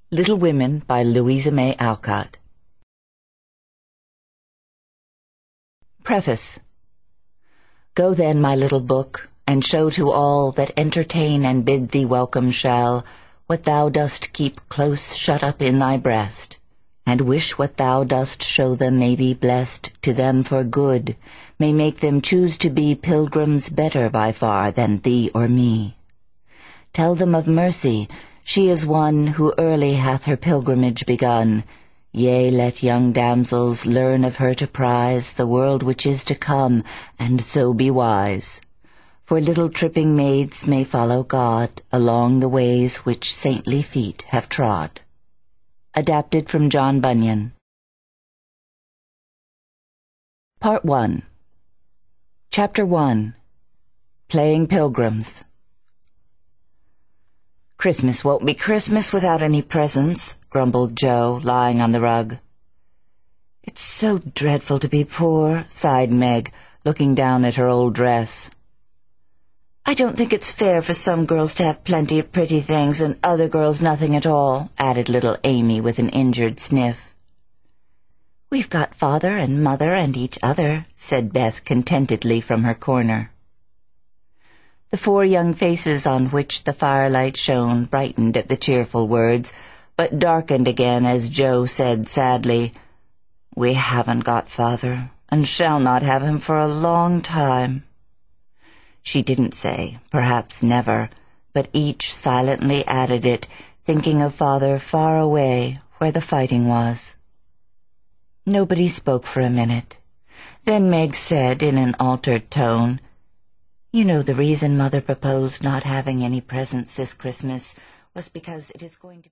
Little Women by Louisa May Alcott. Preface. Go then, my little book, and show to all that entertain and bid thee welcome shall what thou dost keep close shut up in thy breast, and wish what thou dost show them may be blessed to them for good, may make them choose to be pilgrims better by far than thee or me. Tell them of Mercy, she is one who early hath her pilgrimage begun. Yea, let young damsels learn of her to prize the world which is to come, and so be wise. For little tripping maids may follow God along the ways which saintly feet have trod. Adapted from John Bunyan. Part 1. Chapter 1. Playing Pilgrims. "Christmas won't be Christmas without any presents," grumbled Joe, lying on the rug. "It's so dreadful to be poor," sighed Meg, looking down at her old dress. "I don't think it's fair for some girls to have plenty of pretty things and other girls nothing at all," added little Amy with an injured sniff. "We've got father and mother and each other," said Beth contentedly from her corner. The 4 young faces on which the firelight shone brightened at the cheerful words, but darkened again as Joe said sadly, "We haven't got father, and shall not have him for a long time." She didn't say, perhaps never, but each silently added it, thinking of father far away where the fighting was. Nobody spoke for a minute. Then Meg said in an altered tone, "You know the reason Mother proposed not having any presents this Christmas was because it is going to